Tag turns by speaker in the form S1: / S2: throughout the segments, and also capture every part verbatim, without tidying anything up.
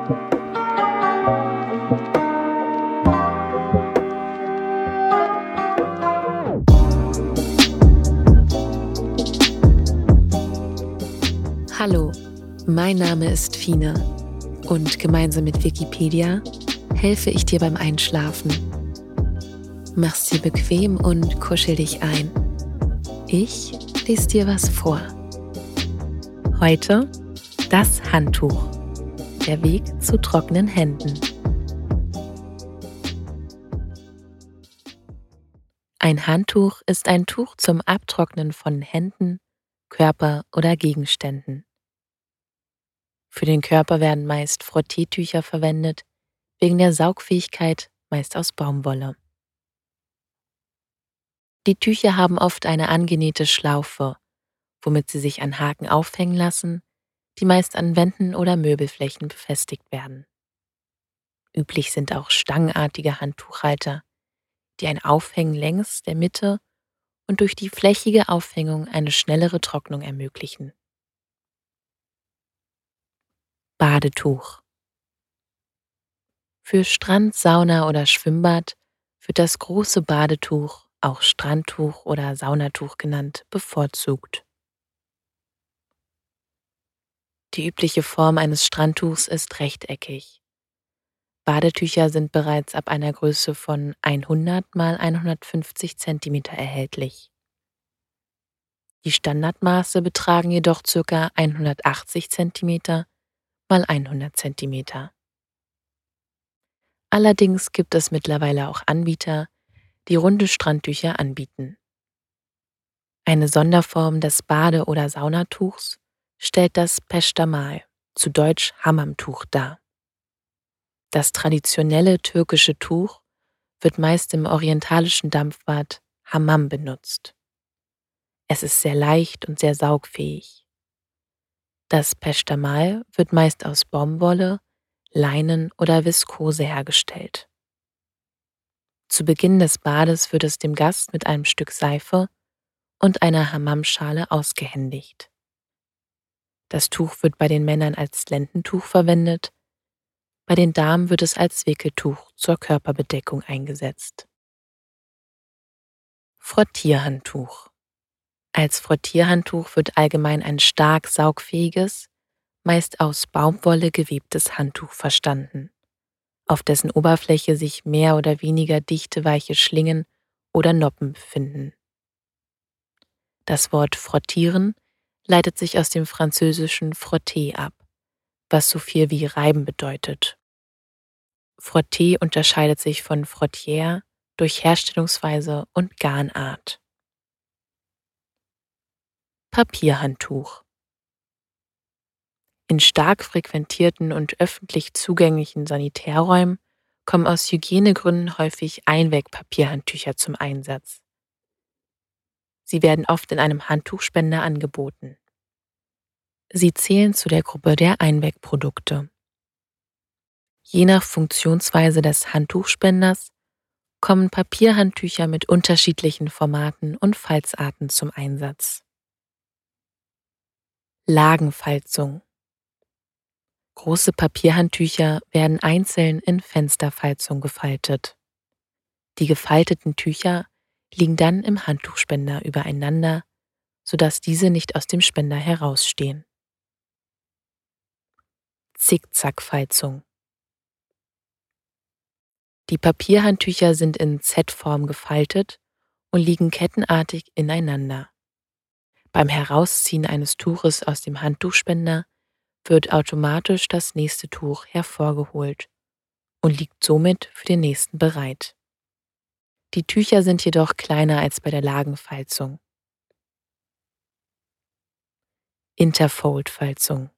S1: Hallo, mein Name ist Fine und gemeinsam mit Wikipedia helfe ich dir beim Einschlafen. Mach's dir bequem und kuschel dich ein. Ich lese dir was vor. Heute das Handtuch. Der Weg zu trockenen Händen. Ein Handtuch ist ein Tuch zum Abtrocknen von Händen, Körper oder Gegenständen. Für den Körper werden meist Frotteetücher verwendet, wegen der Saugfähigkeit meist aus Baumwolle. Die Tücher haben oft eine angenähte Schlaufe, womit sie sich an Haken aufhängen lassen, die meist an Wänden oder Möbelflächen befestigt werden. Üblich sind auch stangenartige Handtuchhalter, die ein Aufhängen längs der Mitte und durch die flächige Aufhängung eine schnellere Trocknung ermöglichen. Badetuch. Für Strand, Sauna oder Schwimmbad wird das große Badetuch, auch Strandtuch oder Saunatuch genannt, bevorzugt. Die übliche Form eines Strandtuchs ist rechteckig. Badetücher sind bereits ab einer Größe von hundert mal hundertfünfzig Zentimeter erhältlich. Die Standardmaße betragen jedoch ca. hundertachtzig Zentimeter mal hundert Zentimeter. Allerdings gibt es mittlerweile auch Anbieter, die runde Strandtücher anbieten. Eine Sonderform des Bade- oder Saunatuchs stellt das Peschtemal, zu Deutsch Hammamtuch, dar. Das traditionelle türkische Tuch wird meist im orientalischen Dampfbad Hammam benutzt. Es ist sehr leicht und sehr saugfähig. Das Peschtemal wird meist aus Baumwolle, Leinen oder Viskose hergestellt. Zu Beginn des Bades wird es dem Gast mit einem Stück Seife und einer Hammamschale ausgehändigt. Das Tuch wird bei den Männern als Lendentuch verwendet, bei den Damen wird es als Wickeltuch zur Körperbedeckung eingesetzt. Frottierhandtuch. Als Frottierhandtuch wird allgemein ein stark saugfähiges, meist aus Baumwolle gewebtes Handtuch verstanden, auf dessen Oberfläche sich mehr oder weniger dichte weiche Schlingen oder Noppen befinden. Das Wort frottieren leitet sich aus dem französischen frotter ab, was so viel wie reiben bedeutet. Frotter unterscheidet sich von frottière durch Herstellungsweise und Garnart. Papierhandtuch. In stark frequentierten und öffentlich zugänglichen Sanitärräumen kommen aus Hygienegründen häufig Einweg-Papierhandtücher zum Einsatz. Sie werden oft in einem Handtuchspender angeboten. Sie zählen zu der Gruppe der Einwegprodukte. Je nach Funktionsweise des Handtuchspenders kommen Papierhandtücher mit unterschiedlichen Formaten und Falzarten zum Einsatz. Lagenfalzung. Große Papierhandtücher werden einzeln in Fensterfalzung gefaltet. Die gefalteten Tücher liegen dann im Handtuchspender übereinander, sodass diese nicht aus dem Spender herausstehen. Zickzackfalzung. Die Papierhandtücher sind in Z-Form gefaltet und liegen kettenartig ineinander. Beim Herausziehen eines Tuches aus dem Handtuchspender wird automatisch das nächste Tuch hervorgeholt und liegt somit für den nächsten bereit. Die Tücher sind jedoch kleiner als bei der Lagenfalzung. Interfold-Falzung.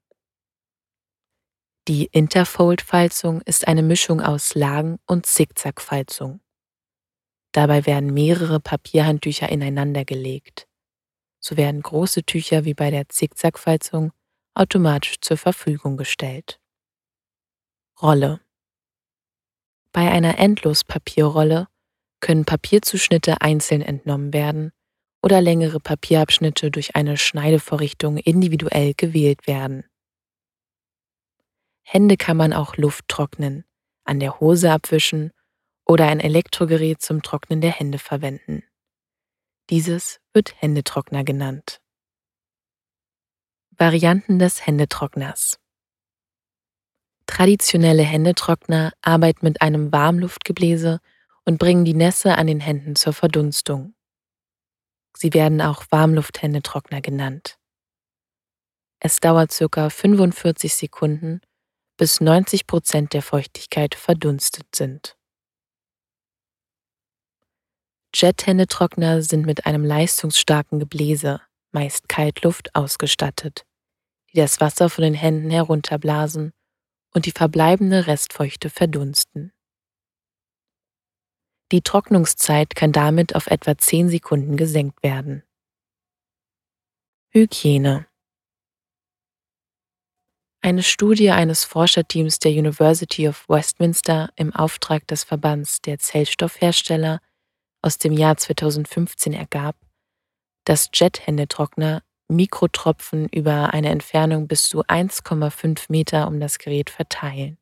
S1: Die Interfold-Falzung ist eine Mischung aus Lagen- und Zickzackfalzung. Dabei werden mehrere Papierhandtücher ineinander gelegt. So werden große Tücher wie bei der Zickzackfalzung automatisch zur Verfügung gestellt. Rolle. Bei einer Endlospapierrolle können Papierzuschnitte einzeln entnommen werden oder längere Papierabschnitte durch eine Schneidevorrichtung individuell gewählt werden. Hände kann man auch Luft trocknen, an der Hose abwischen oder ein Elektrogerät zum Trocknen der Hände verwenden. Dieses wird Händetrockner genannt. Varianten des Händetrockners. Traditionelle Händetrockner arbeiten mit einem Warmluftgebläse und bringen die Nässe an den Händen zur Verdunstung. Sie werden auch Warmlufthändetrockner genannt. Es dauert ca. fünfundvierzig Sekunden, bis neunzig Prozent der Feuchtigkeit verdunstet sind. Jet-Händetrockner sind mit einem leistungsstarken Gebläse, meist Kaltluft, ausgestattet, die das Wasser von den Händen herunterblasen und die verbleibende Restfeuchte verdunsten. Die Trocknungszeit kann damit auf etwa zehn Sekunden gesenkt werden. Hygiene. Eine Studie eines Forscherteams der University of Westminster im Auftrag des Verbands der Zellstoffhersteller aus dem Jahr zweitausendfünfzehn ergab, dass Jet-Händetrockner Mikrotropfen über eine Entfernung bis zu eins Komma fünf Meter um das Gerät verteilen.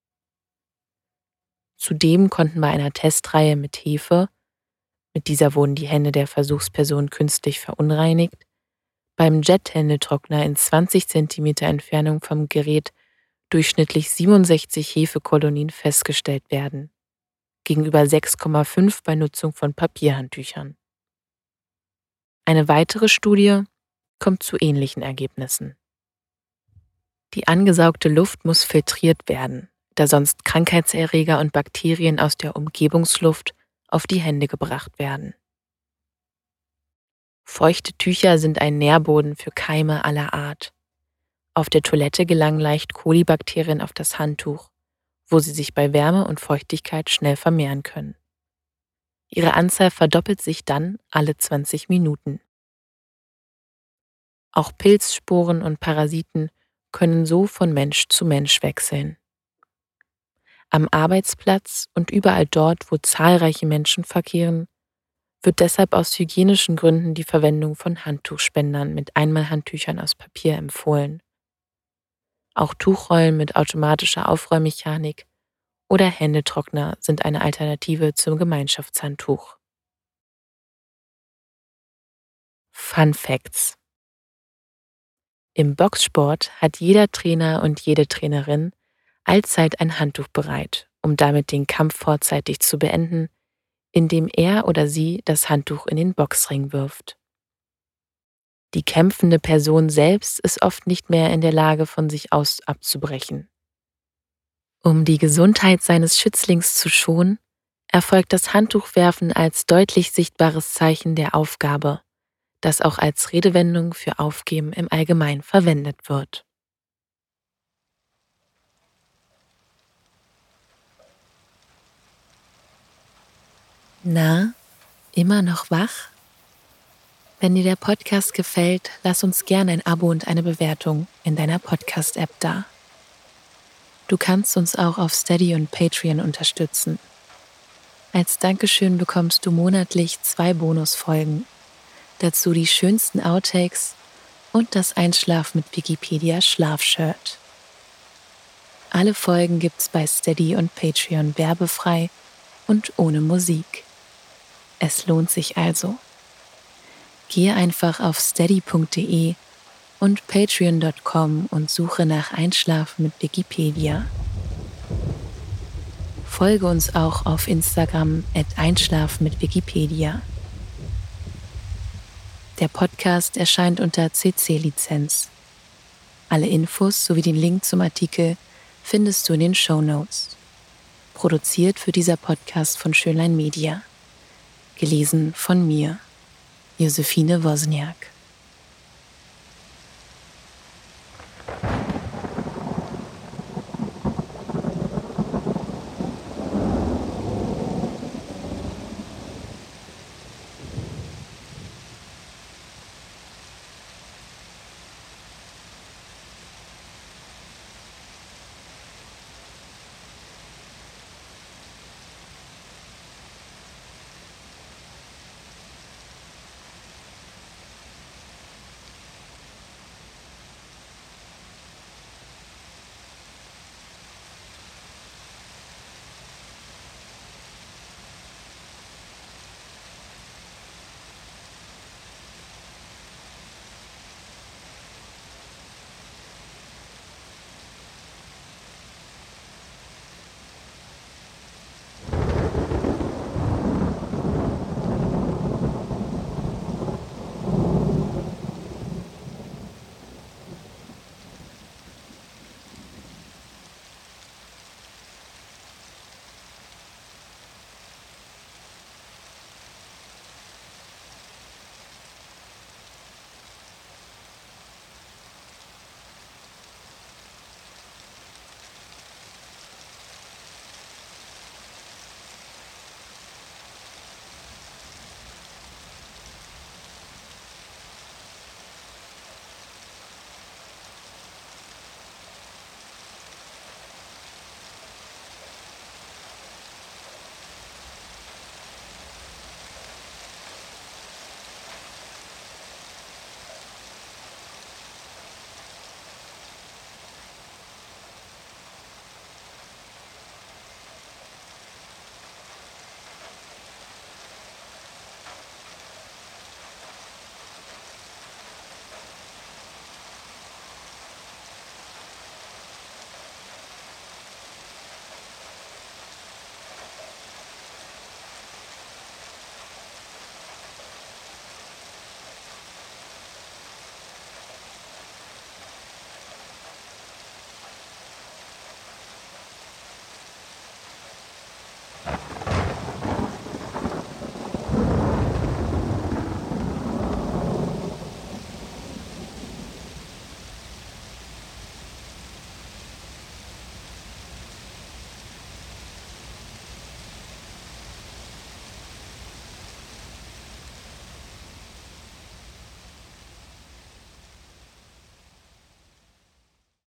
S1: Zudem konnten bei einer Testreihe mit Hefe, mit dieser wurden die Hände der Versuchsperson künstlich verunreinigt, beim Jet-Händetrockner in zwanzig Zentimeter Entfernung vom Gerät durchschnittlich siebenundsechzig Hefekolonien festgestellt werden, gegenüber sechs Komma fünf bei Nutzung von Papierhandtüchern. Eine weitere Studie kommt zu ähnlichen Ergebnissen. Die angesaugte Luft muss filtriert werden, da sonst Krankheitserreger und Bakterien aus der Umgebungsluft auf die Hände gebracht werden. Feuchte Tücher sind ein Nährboden für Keime aller Art. Auf der Toilette gelangen leicht Kolibakterien auf das Handtuch, wo sie sich bei Wärme und Feuchtigkeit schnell vermehren können. Ihre Anzahl verdoppelt sich dann alle zwanzig Minuten. Auch Pilzsporen und Parasiten können so von Mensch zu Mensch wechseln. Am Arbeitsplatz und überall dort, wo zahlreiche Menschen verkehren, wird deshalb aus hygienischen Gründen die Verwendung von Handtuchspendern mit Einmalhandtüchern aus Papier empfohlen. Auch Tuchrollen mit automatischer Aufräummechanik oder Händetrockner sind eine Alternative zum Gemeinschaftshandtuch. Fun Facts: Im Boxsport hat jeder Trainer und jede Trainerin allzeit ein Handtuch bereit, um damit den Kampf vorzeitig zu beenden, indem er oder sie das Handtuch in den Boxring wirft. Die kämpfende Person selbst ist oft nicht mehr in der Lage, von sich aus abzubrechen. Um die Gesundheit seines Schützlings zu schonen, erfolgt das Handtuchwerfen als deutlich sichtbares Zeichen der Aufgabe, das auch als Redewendung für Aufgeben im Allgemeinen verwendet wird. Na, immer noch wach? Wenn dir der Podcast gefällt, lass uns gerne ein Abo und eine Bewertung in deiner Podcast-App da. Du kannst uns auch auf Steady und Patreon unterstützen. Als Dankeschön bekommst du monatlich zwei Bonusfolgen, dazu die schönsten Outtakes und das Einschlaf mit Wikipedia Schlafshirt. Alle Folgen gibt's bei Steady und Patreon werbefrei und ohne Musik. Es lohnt sich also. Gehe einfach auf steady punkt de und patreon punkt com und suche nach Einschlafen mit Wikipedia. Folge uns auch auf Instagram at einschlafen mit Wikipedia. Der Podcast erscheint unter C C-Lizenz. Alle Infos sowie den Link zum Artikel findest du in den Shownotes. Produziert für dieser Podcast von Schönlein Media. Gelesen von mir, Josephine Wozniak.